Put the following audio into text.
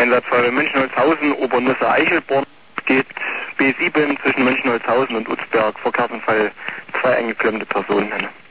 Einsatzfall München-Holzhausen, Obernusse-Eichelborn, geht B7 zwischen München-Holzhausen und Utzberg, Verkehrsunfall, 2 eingeklemmte Personen.